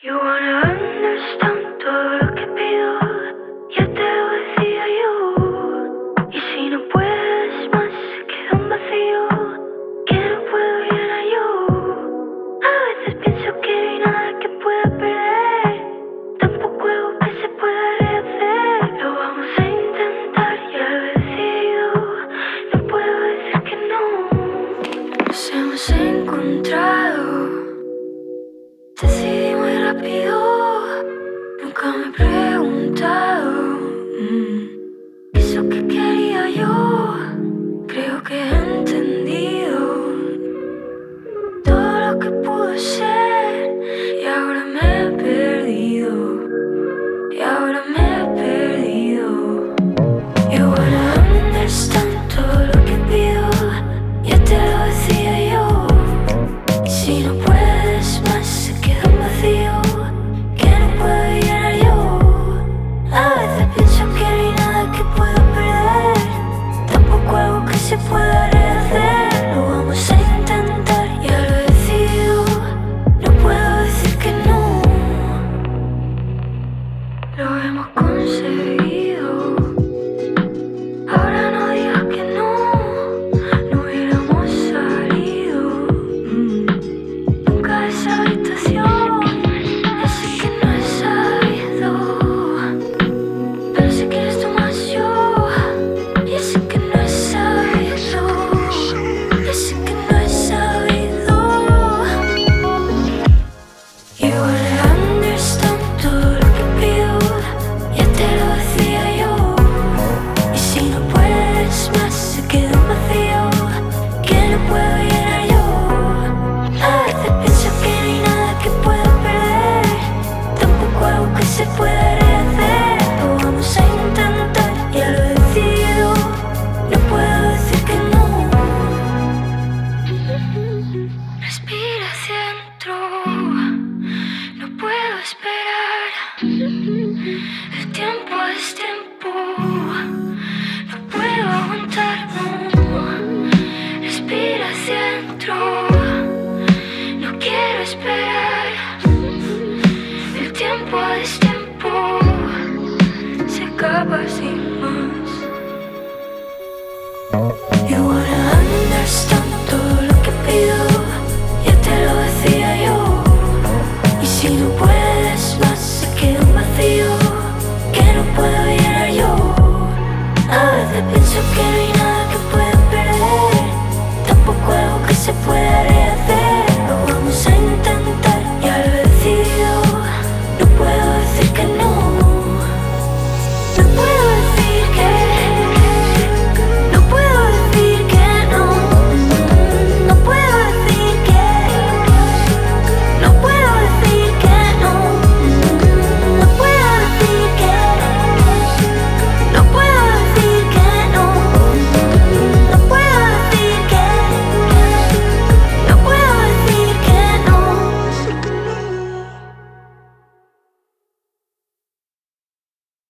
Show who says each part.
Speaker 1: You wanna understand todo lo que pido, ya te lo decía yo. Y si no puedes más, queda un vacío que no puedo llenar yo. A veces pienso que no hay nada que pueda perder, tampoco algo que se pueda rehacer. Lo vamos a intentar, ya lo he decidido, no puedo decir que no. Nos hemos encontrado, decidí muy rápido, nunca me he preguntado ¿qué es lo que quería yo? Creo que he entendido todo lo que pudo ser y ahora me he perdido, y ahora me he perdido. You wanna understand todo lo que pido, ya te lo decía yo. Y si no puedes más, se queda un vacío que no puedo llenar yo. A veces pienso que no hay nada que pueda perder, tampoco algo que se pueda rehacer. Lo vamos a intentar, ya lo he decidido, no puedo decir que no. Lo hemos conseguido, ahora no digas que no hubiéramos salido nunca de esa habitación. Ya sé que no he sabido, pero sé que eres tú más yo. Ya sé que no he sabido, ya sé que no he sabido. You wanna understand todo lo que pido, ya te lo decía yo. Y si no puedes más, se queda un vacío que no puedo llenar yo. A veces pienso que no hay nada que pueda perder, tampoco algo que se pueda rehacer. Lo vamos a intentar, ya lo he decidido, no puedo decir que no. Respira hacia adentro, no puedo esperar. El tiempo es tiempo, no puedo aguantar, no. Respira hacia adentro, no quiero esperar. El tiempo es tiempo, se acaba sin más. You wanna understand todo lo que pido, ya te lo decía yo. Y si no puedes